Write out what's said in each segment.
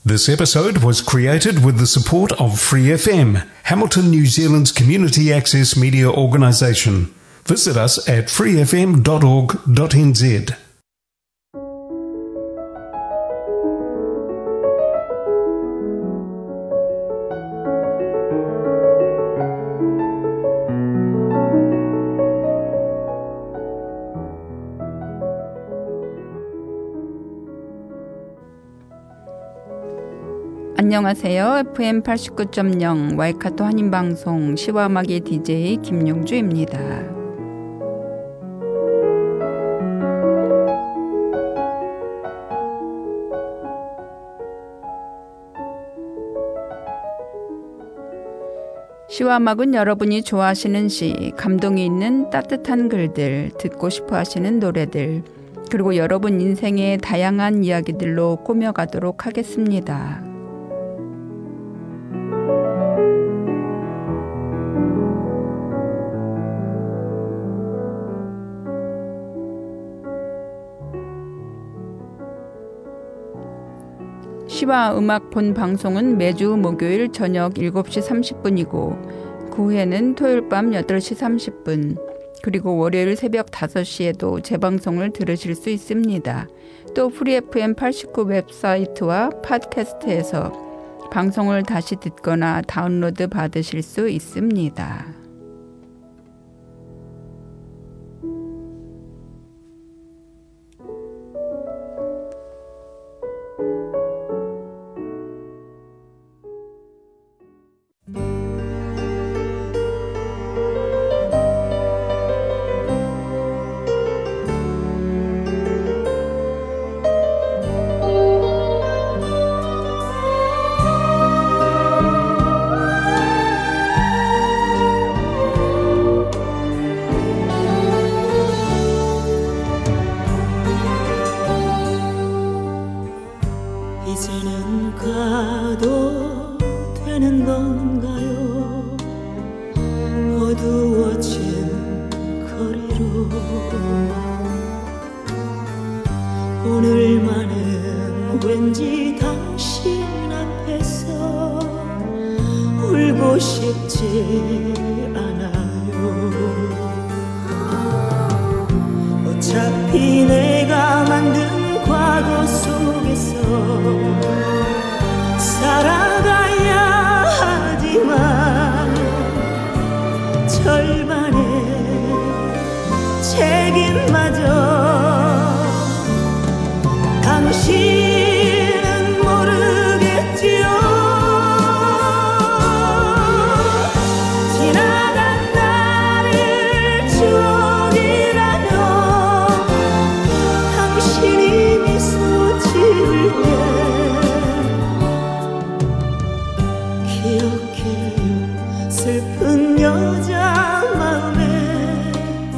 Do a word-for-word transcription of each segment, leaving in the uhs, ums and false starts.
This episode was created with the support of Free F M, Hamilton, New Zealand's community access media organisation. Visit us at free f m dot org dot n z. 안녕하세요. 에프엠 팔십구 점 영 와이카토 한인방송 시와 음악의 디제이 김용주입니다. 시와 음악은 여러분이 좋아하시는 시, 감동이 있는 따뜻한 글들, 듣고 싶어 하시는 노래들, 그리고 여러분 인생의 다양한 이야기들로 꾸며가도록 하겠습니다. 시와 음악 본 방송은 매주 목요일 저녁 일곱 시 삼십 분이고 그 후에는 토요일 밤 여덟 시 삼십 분 그리고 월요일 새벽 다섯 시에도 재방송을 들으실 수 있습니다. 또 프리 에프엠 팔십구 웹사이트와 팟캐스트에서 방송을 다시 듣거나 다운로드 받으실 수 있습니다. 이제는 가도 되는 건가요? 어두워진 거리로 오늘만은 왠지 당신 앞에서 울고 싶지 않아요. 어차피 내가 만든 과거 속에서 살아가야 하지만 절반의 책임마저 당신은 모르겠지요. 지나간 나를 추억이라며 당신이 미소 지을 때 기억해요. 슬픈 여자 마음에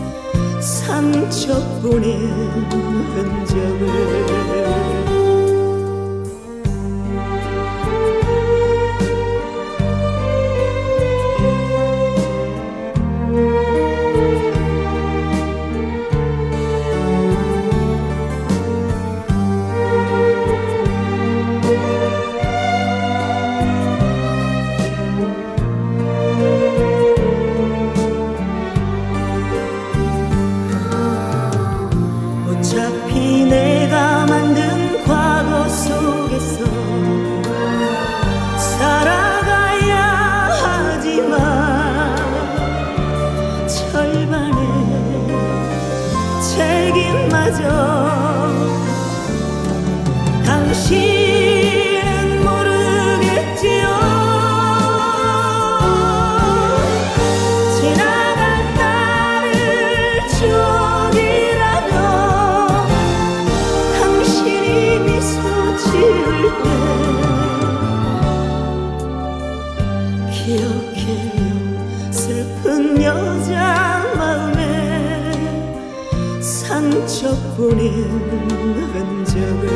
상처뿐인 흔적을. 어차피 내가 만든 과거 속에서 살아가야 하지만 절반의 책임마저 당신은 모르겠지요. 지나간 나를 추억이라며 당신이 미소 지을 때 기억해요. 슬픈 여자 마음에 상처뿐인 흔적을.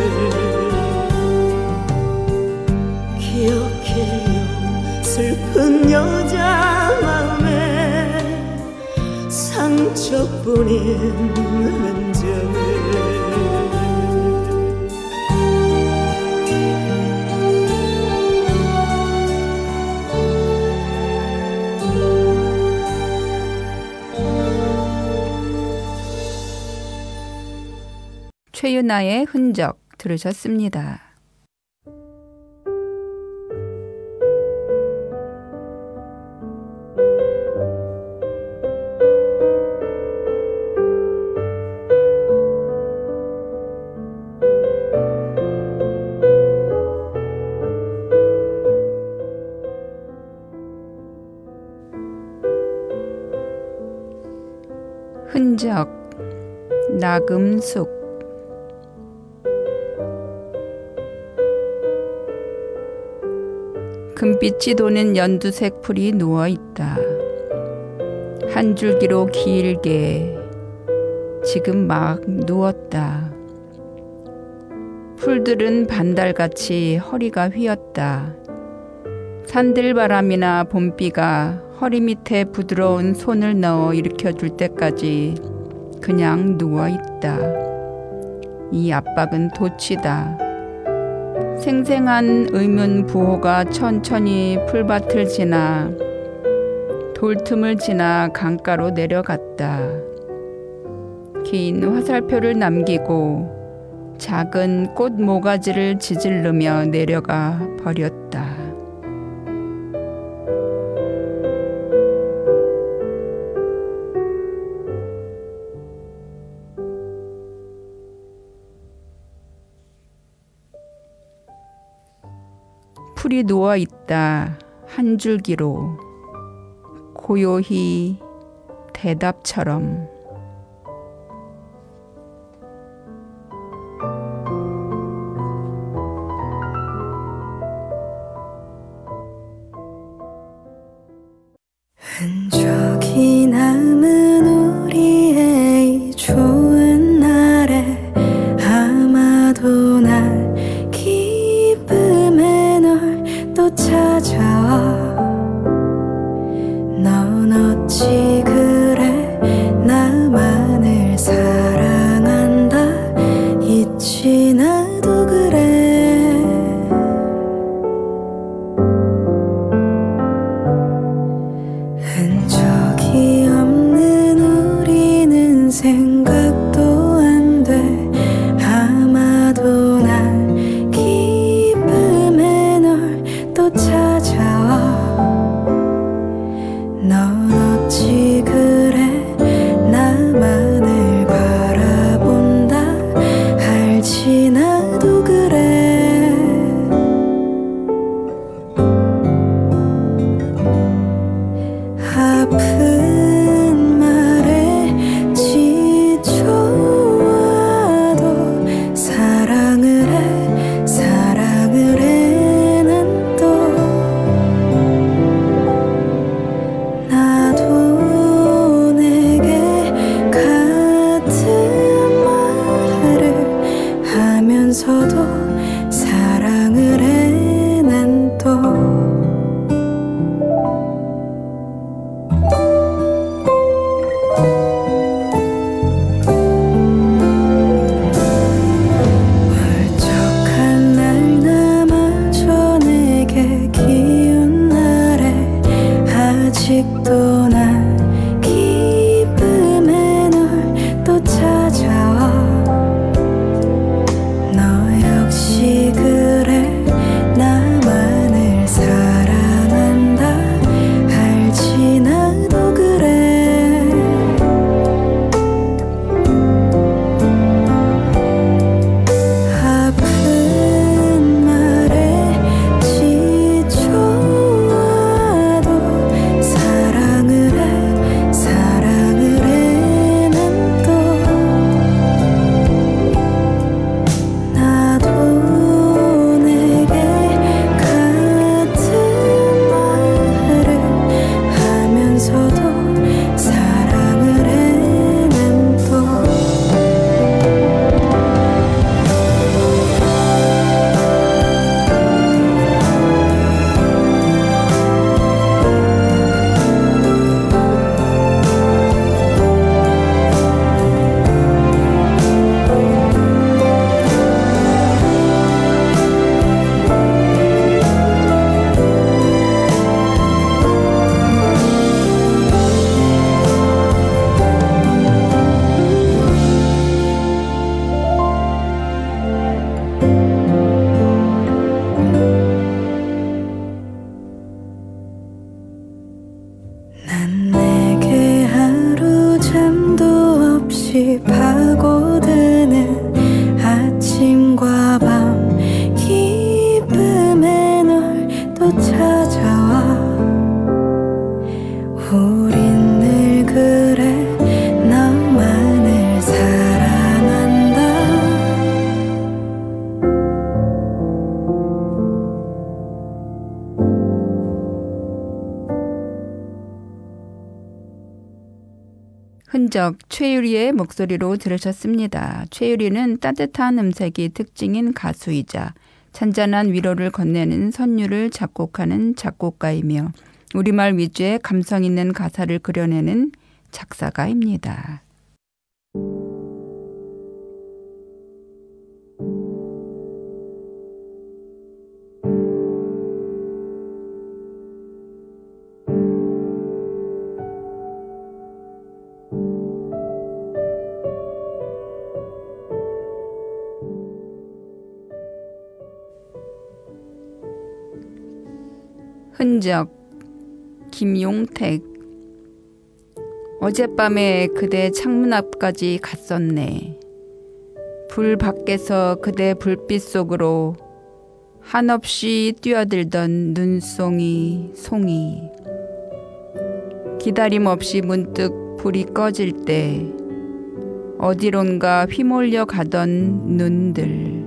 기억해요. 슬픈 여자 마음에 상처뿐인 흔적을. 최윤아의 흔적 들으셨습니다. 흔적, 나금숙. 금빛이 도는 연두색 풀이 누워있다. 한 줄기로 길게 지금 막 누웠다. 풀들은 반달같이 허리가 휘었다. 산들바람이나 봄비가 허리 밑에 부드러운 손을 넣어 일으켜줄 때까지 그냥 누워있다. 이 압박은 도치다. 생생한 의문 부호가 천천히 풀밭을 지나 돌틈을 지나 강가로 내려갔다. 긴 화살표를 남기고 작은 꽃 모가지를 지질르며 내려가 버렸다. 풀이 누워있다. 한 줄기로 고요히 대답처럼. 흔적이 남은 우리의 이 좋은 날에 아마도 날 기쁨에 널 또 찾아와. 넌 어찌 그래 나만을 사랑한다 있지 나도 그래. 흔적이 없는 우리는 생각도 안 돼. 아마도 날 기쁨에 널 또 찾아와. 흔적, 최유리의 목소리로 들으셨습니다. 최유리는 따뜻한 음색이 특징인 가수이자 잔잔한 위로를 건네는 선율을 작곡하는 작곡가이며 우리말 위주의 감성 있는 가사를 그려내는 작사가입니다. 흔적, 김용택. 어젯밤에 그대 창문 앞까지 갔었네. 불 밖에서 그대 불빛 속으로 한없이 뛰어들던 눈송이 송이. 기다림 없이 문득 불이 꺼질 때 어디론가 휘몰려 가던 눈들.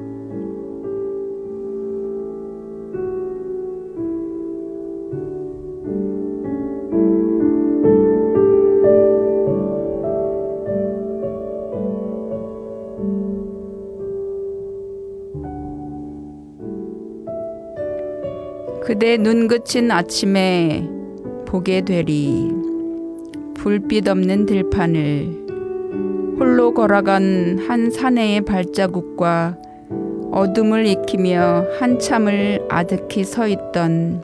그대 눈 그친 아침에 보게 되리 불빛 없는 들판을 홀로 걸어간 한 사내의 발자국과 어둠을 익히며 한참을 아득히 서 있던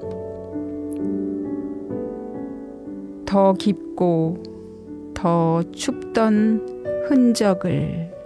더 깊고 더 춥던 흔적을.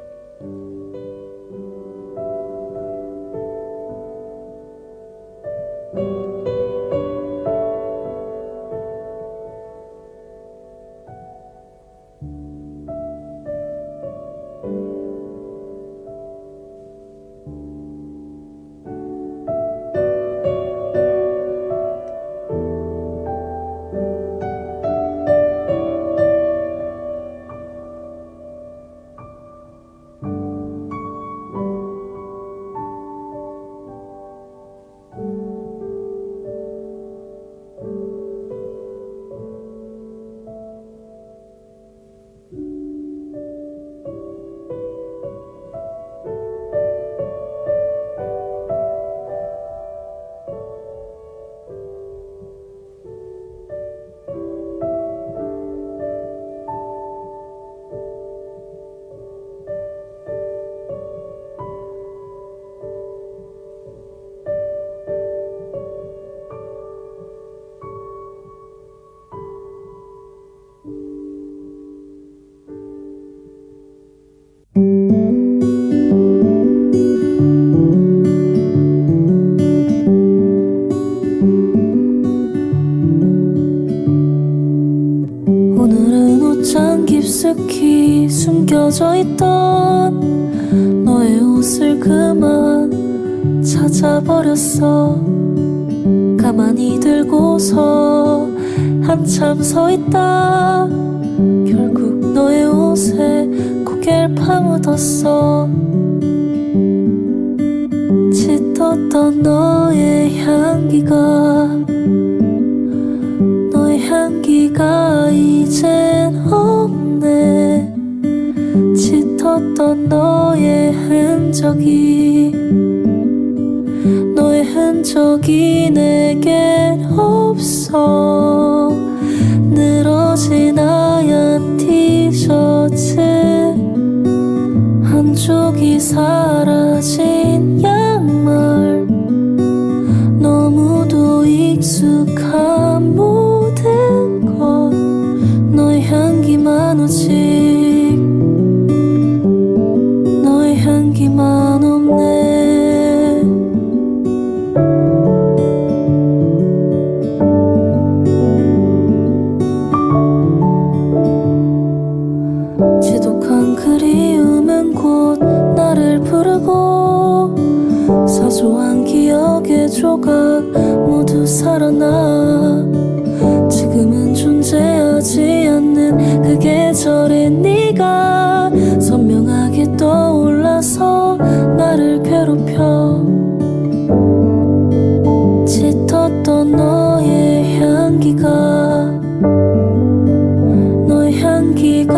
깊숙이 숨겨져 있던 너의 옷을 그만 찾아버렸어. 가만히 들고서 한참 서 있다 결국 너의 옷에 고개를 파묻었어. 짙었던 너의 향기가 너의 향기가 이젠 없네. 짙었던 너의 흔적이 너의 흔적이 내겐 없어. 늘어진 하얀 티셔츠 한쪽이 사라진 양말 너무도 익숙한 모든 것 너의 향기만 오직 너의 향기만 없네. 지독한 그리움은 곧 나를 부르고 사소한 기억의 조각 모두 살아나. 지금은 존재하지 않는 그 계절에 네가 선명하게 떠올라서 나를 괴롭혀. 짙었던 너의 향기가 너의 향기가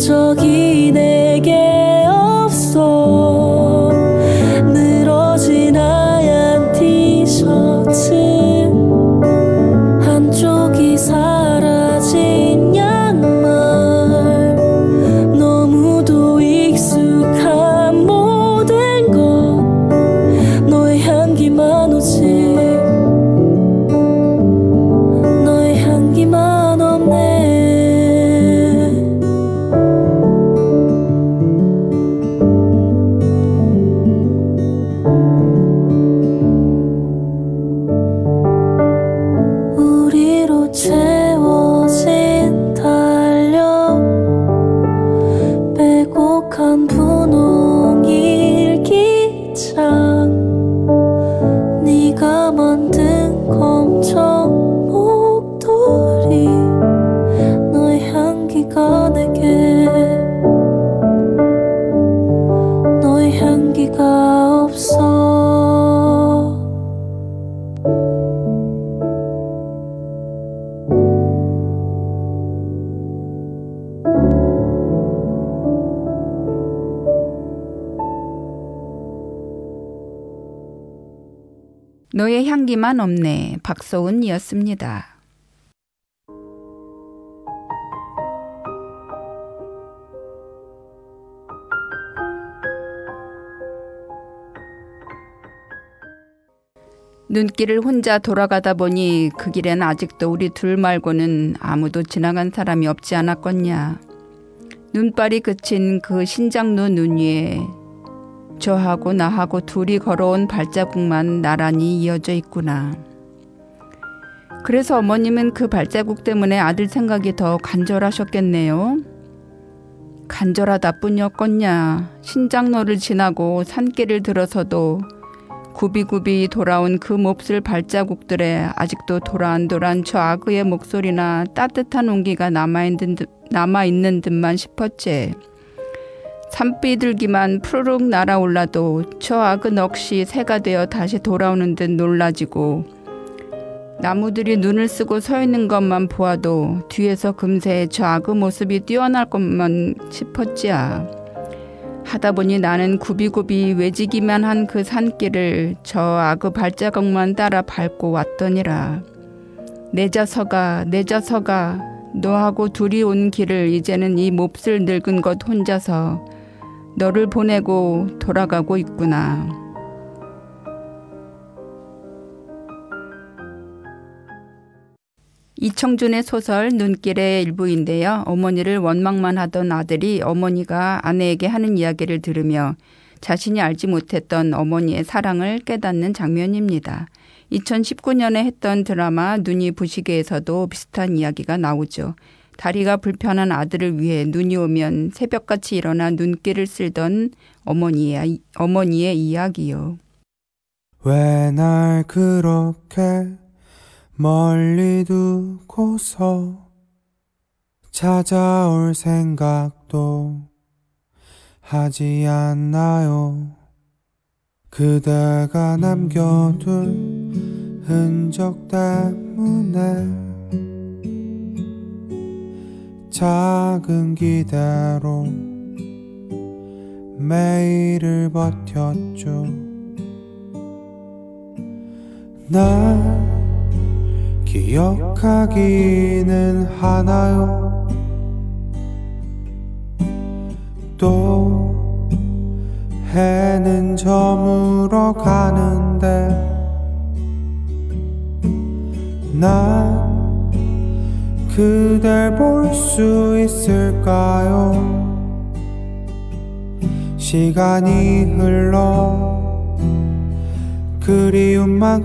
적이 내게 없어. 늘어진 하얀 티셔츠 한쪽이 사라진 양말 너무도 익숙한 모든 것 너의 향기만 오지 너의 향기만 없네. 우리로 채워진 달력 빼곡한 분홍 일기장 네가 만든 검정 목도리 너의 향기가 내게 너의 향기가 없어. 너의 향기만 없네. 박소은이었습니다. 눈길을 혼자 돌아가다 보니 그 길엔 아직도 우리 둘 말고는 아무도 지나간 사람이 없지 않았겠냐. 눈발이 그친 그 신장로 눈 위에 저하고 나하고 둘이 걸어온 발자국만 나란히 이어져 있구나. 그래서 어머님은 그 발자국 때문에 아들 생각이 더 간절하셨겠네요. 간절하다 뿐이었겠냐. 신장로를 지나고 산길을 들어서도 굽이굽이 돌아온 그 몹쓸 발자국들에 아직도 도란도란 저 아그의 목소리나 따뜻한 온기가 남아있는, 듯, 남아있는 듯만 싶었지. 산비둘기만 푸르륵 날아올라도 저 아그 넋이 새가 되어 다시 돌아오는 듯 놀라지고 나무들이 눈을 쓰고 서 있는 것만 보아도 뒤에서 금세 저 아그 모습이 뛰어날 것만 싶었지야. 하다 보니 나는 굽이굽이 외지기만 한 그 산길을 저 아그 발자국만 따라 밟고 왔더니라. 내 자서가 내 자서가 너하고 둘이 온 길을 이제는 이 몹쓸 늙은 것 혼자서 너를 보내고 돌아가고 있구나. 이청준의 소설 눈길의 일부인데요. 어머니를 원망만 하던 아들이 어머니가 아내에게 하는 이야기를 들으며 자신이 알지 못했던 어머니의 사랑을 깨닫는 장면입니다. 이천십구 년에 했던 드라마 눈이 부시게에서도 비슷한 이야기가 나오죠. 다리가 불편한 아들을 위해 눈이 오면 새벽같이 일어나 눈길을 쓸던 어머니의, 어머니의 이야기요. 왜 날 그렇게 멀리 두고서 찾아올 생각도 하지 않나요? 그대가 남겨둔 흔적 때문에 작은 기대로 매일을 버텼죠. 날 기억하기는 하나요? 또 해는 저물어 가는데 난 그댈 볼 수 있을까요? 시간이 흘러 그리움만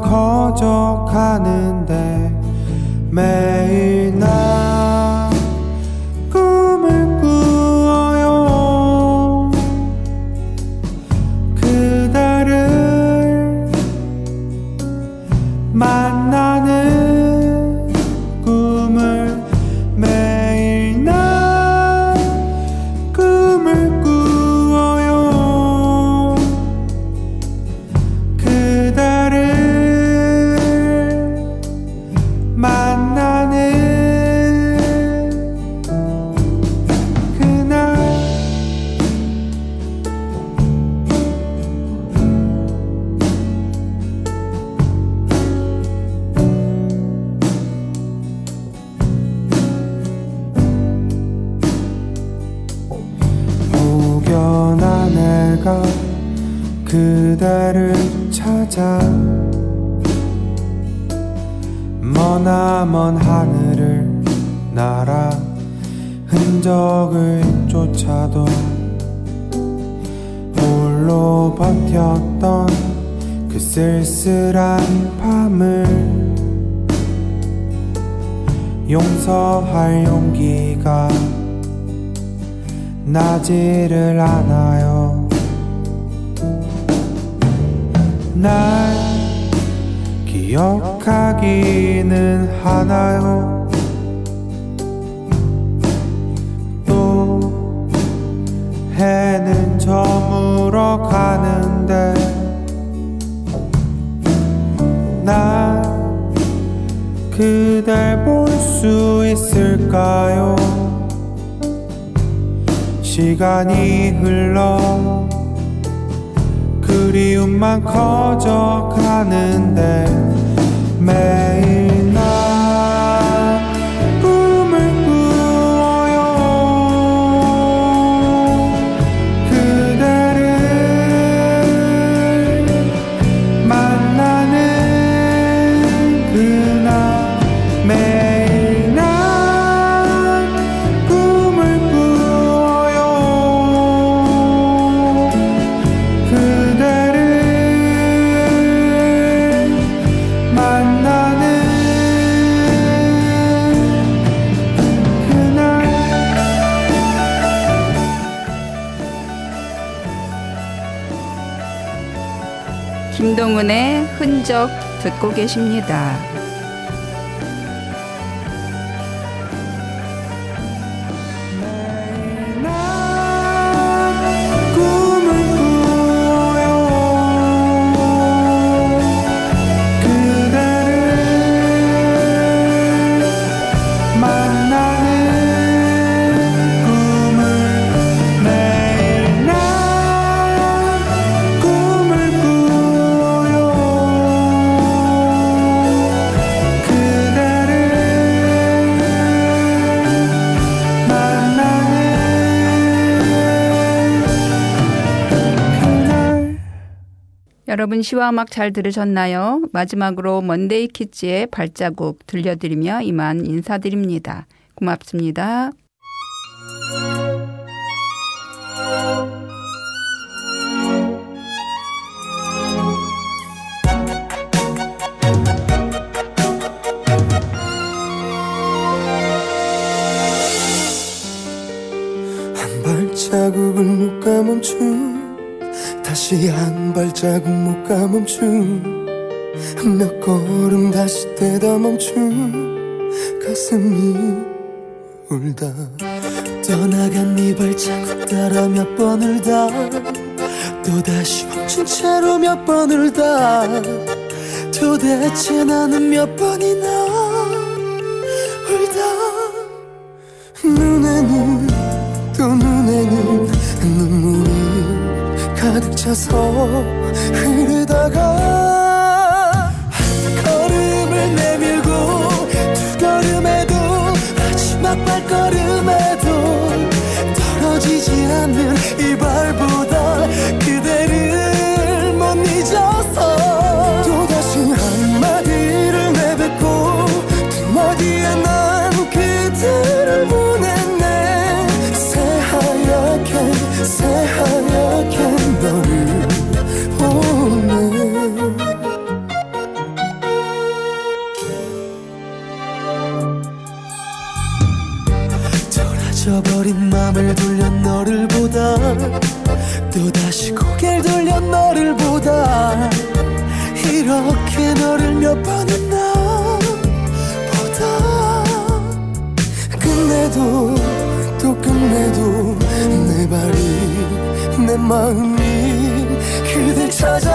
커져가는데 매일 나 꿈을 꾸어요. 그대를 만나는 꿈을 매일 나 꿈을 꾸어요. 그대를 만나는 그대를 찾아 머나먼 하늘을 날아 흔적을 쫓아도 홀로 버텼던 그 쓸쓸한 밤을 용서할 용기가 나지를 않아요. 날 기억하기는 하나요? 또 해는 저물어 가는데 난 그댈 볼 수 있을까요? 시간이 흘러 그리움만 커져가는데 매일 난 꿈을 꾸어요. 그대를 만나는 그날 매일 난 꿈을 꾸어요. 그대를 만나는 그날. 김동은의 흔적 듣고 계십니다. 매일 난 꿈을 꾸어요. 그대를 만나는 꿈을 매일 난 꿈을 꾸어요. 그대를 만나는 그날. 여러분 시와 음악 잘 들으셨나요? 마지막으로 먼데이 키즈의 발자국 들려드리며 이만 인사드립니다. 고맙습니다. 한 발자국을 못 가멈춘 다시 한 발자국 못 가멈춘 몇 걸음 다시 떼다 멈춘 가슴이 울다 떠나간 네 발자국 따라 몇 번 울다 또다시 멈춘 채로 몇 번 울다 도대체 나는 몇 번이나 울다 눈에는 또 눈에는 눈물이 가득 차서 흐르다가 한 걸음을 내밀고 두 걸음에도 마지막 발걸음에도 떨어지지 않는 이 발보다 그대를 못 잊어서 또다시 한마디를 내뱉고 두 마디에 난 그대를 보냈네. 새하얗게 새하얗게 너를 보내. 돌아져버린 맘을 돌려 너를 보다 또다시 고개를 돌려 너를 보다 이렇게 너를 몇 번이나 보다 끝내도 또 끝내도 내 발이 내 마음이 그댈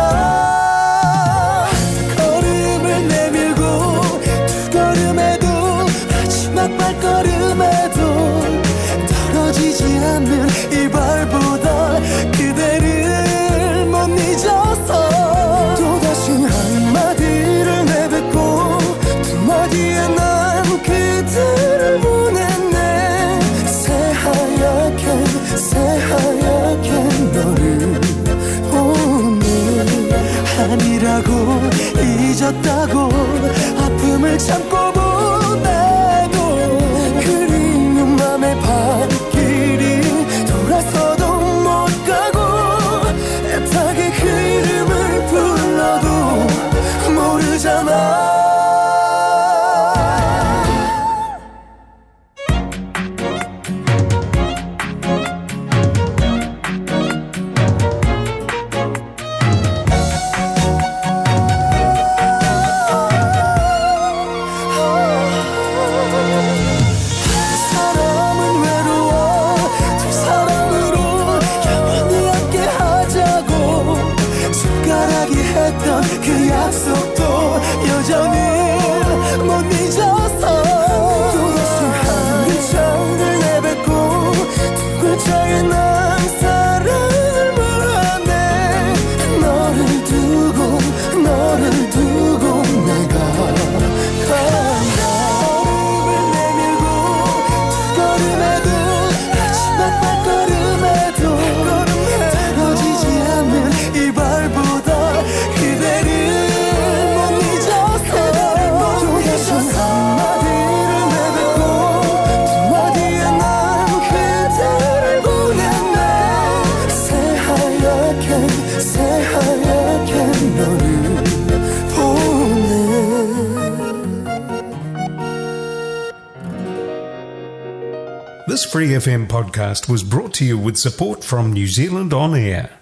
찾아 걸음을 내밀고 두 걸음에도 마지막 발걸음에도 떨어지지 않는 이 발보다 그대를 못 잊어서 또다시 한마디를 내뱉고 두 마디에 난 그대를 보냈네. 새하얗게 새하얗게 너를 보내. 약속도 여전히 못 잊어서 또다시 한 글자를 내뱉고 두 글자에 난 사랑을 물어내 너를 두고 너를 두고 내가 간다 걸음을 내밀고 두 걸음에도 마지막 발걸음에도 떨어지지 않는 이 발보다 그대를 못 잊어서 또다시 한마디를 내뱉고 두 마디에 난 그대를 보냈네 새하얗게 새하얗게 너를 보내. This Free F M podcast was brought to you with support from New Zealand On Air.